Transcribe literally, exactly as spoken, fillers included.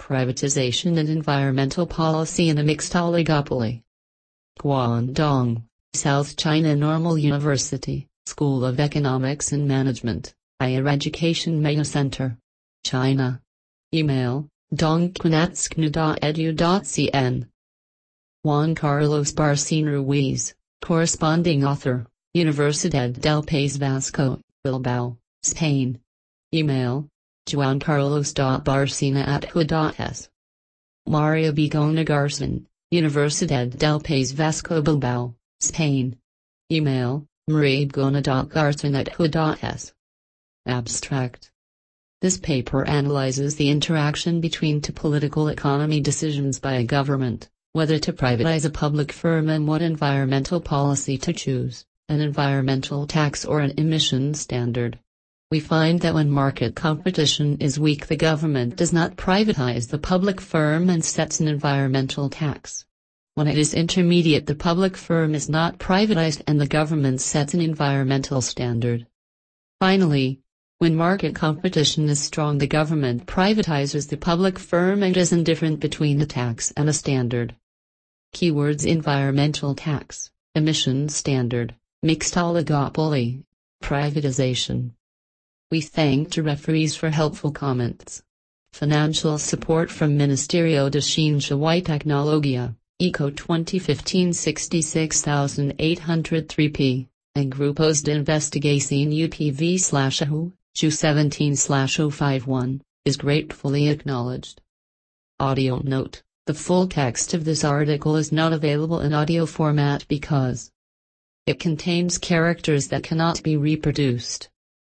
Privatization and Environmental Policy in a Mixed Oligopoly. Guangdong, South China Normal University, School of Economics and Management, Higher Education Mega Center. China. Email, dongquanatsknu dot e d u dot c n. Juan Carlos Barcin Ruiz, Corresponding Author, Universidad del País Vasco, Bilbao, Spain. Email, juancarlos.barcina at hu dot es. Mario Bigona Garcin, Universidad del País Vasco Bilbao, Spain. Email, mariabigona.garcin at hu dot es. Abstract. This paper analyzes the interaction between two political economy decisions by a government, whether to privatize a public firm and what environmental policy to choose, an environmental tax or an emission standard. We find that when market competition is weak, the government does not privatize the public firm and sets an environmental tax. When it is intermediate, the public firm is not privatized and the government sets an environmental standard. Finally, when market competition is strong, the government privatizes the public firm and is indifferent between a tax and a standard. Keywords: environmental tax, emission standard, mixed oligopoly, privatization. We thank the referees for helpful comments. Financial support from Ministerio de Ciencia y Tecnología, E C O twenty fifteen sixty-six thousand eight hundred three p, and Grupos de Investigación U P V slash A H U, seventeen slash oh five one, is gratefully acknowledged. Audio note: the full text of this article is not available in audio format because it contains characters that cannot be reproduced.